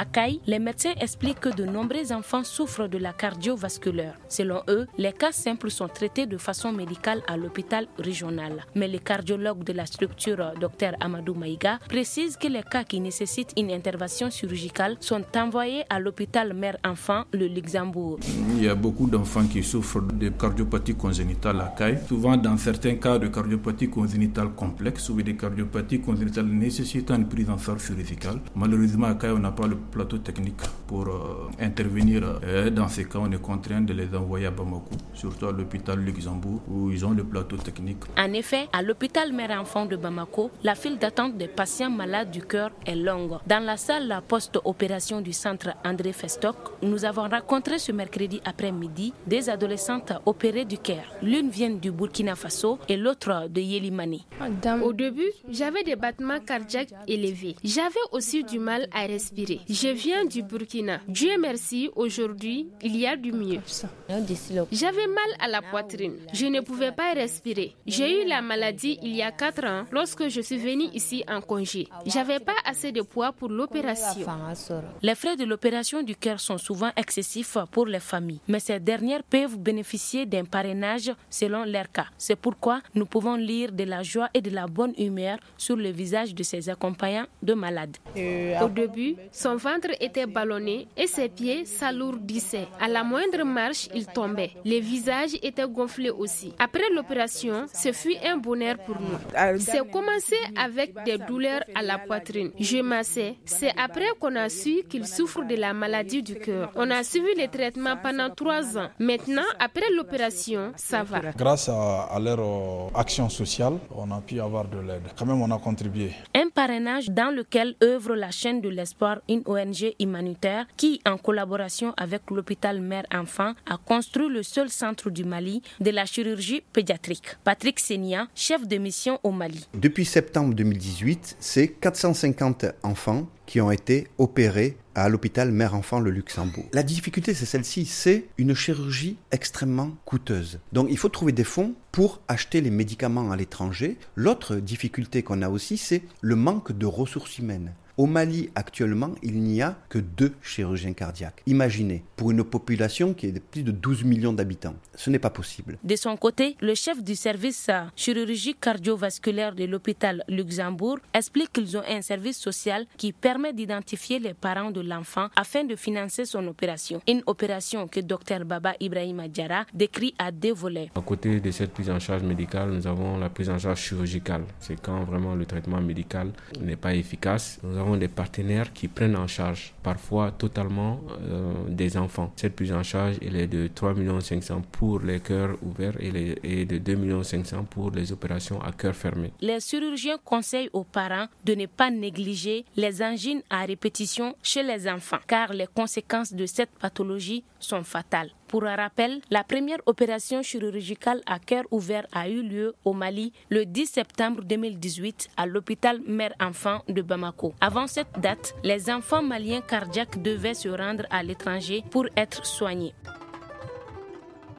CAI, les médecins expliquent que de nombreux enfants souffrent de la cardiovasculaire. Selon eux, les cas simples sont traités de façon médicale à l'hôpital régional. Mais le cardiologue de la structure, Dr Amadou Maïga, précise que les cas qui nécessitent une intervention chirurgicale sont envoyés à l'hôpital mère-enfant, le Luxembourg. Il y a beaucoup d'enfants qui souffrent de cardiopathie congénitale à CAI. Souvent, dans certains cas de cardiopathie congénitale complexe ou des cardiopathies congénitales nécessitant une prise en charge chirurgicale. Malheureusement, à CAI, on n'a pas le plateau technique pour intervenir. Dans ces cas, on est contraint de les envoyer à Bamako, surtout à l'hôpital Luxembourg, où ils ont le plateau technique. En effet, à l'hôpital mère-enfant de Bamako, la file d'attente des patients malades du cœur est longue. Dans la salle post-opération du centre André Festock, nous avons rencontré ce mercredi après-midi des adolescentes opérées du cœur. L'une vient du Burkina Faso et l'autre de Yélimani. Au début, j'avais des battements cardiaques élevés. J'avais aussi du mal à respirer. Je viens du Burkina. Dieu merci, aujourd'hui, il y a du mieux. J'avais mal à la poitrine. Je ne pouvais pas respirer. J'ai eu la maladie il y a 4 ans lorsque je suis venue ici en congé. J'avais pas assez de poids pour l'opération. Les frais de l'opération du cœur sont souvent excessifs pour les familles, mais ces dernières peuvent bénéficier d'un parrainage selon leur cas. C'est pourquoi nous pouvons lire de la joie et de la bonne humeur sur le visage de ces accompagnants de malades. Au début, son ventre était ballonné et ses pieds s'alourdissaient. À la moindre marche, il tombait. Le visage était gonflé aussi. Après l'opération, ce fut un bonheur pour nous. C'est commencé avec des douleurs à la poitrine. Je massais. C'est après qu'on a su qu'il souffre de la maladie du cœur. On a suivi le traitement pendant 3 ans. Maintenant, après l'opération, ça va. Grâce à leur action sociale, on a pu avoir de l'aide. Quand même, on a contribué. Un parrainage dans lequel œuvre la chaîne de l'espoir, une ONG humanitaire qui, en collaboration avec l'hôpital mère-enfant, a construit le seul centre du Mali de la chirurgie pédiatrique. Patrick Senia, chef de mission au Mali. Depuis septembre 2018, c'est 450 enfants qui ont été opérés à l'hôpital mère-enfant le Luxembourg. La difficulté, c'est celle-ci, c'est une chirurgie extrêmement coûteuse. Donc il faut trouver des fonds pour acheter les médicaments à l'étranger. L'autre difficulté qu'on a aussi, c'est le manque de ressources humaines. Au Mali, actuellement, il n'y a que 2 chirurgiens cardiaques. Imaginez, pour une population qui est de plus de 12 millions d'habitants. Ce n'est pas possible. De son côté, le chef du service chirurgie cardiovasculaire de l'hôpital Luxembourg explique qu'ils ont un service social qui permet d'identifier les parents de l'enfant afin de financer son opération. Une opération que Dr Baba Ibrahima Diarra décrit à 2 volets. À côté de cette prise en charge médicale, nous avons la prise en charge chirurgicale. C'est quand vraiment le traitement médical n'est pas efficace. Nous avons des partenaires qui prennent en charge parfois totalement des enfants. Cette prise en charge elle est de 3,5 millions pour les cœurs ouverts et de 2,5 millions pour les opérations à cœur fermé. Les chirurgiens conseillent aux parents de ne pas négliger les angines à répétition chez les enfants car les conséquences de cette pathologie sont fatales. Pour un rappel, la première opération chirurgicale à cœur ouvert a eu lieu au Mali le 10 septembre 2018 à l'hôpital mère-enfant de Bamako. Avant cette date, les enfants maliens cardiaques devaient se rendre à l'étranger pour être soignés.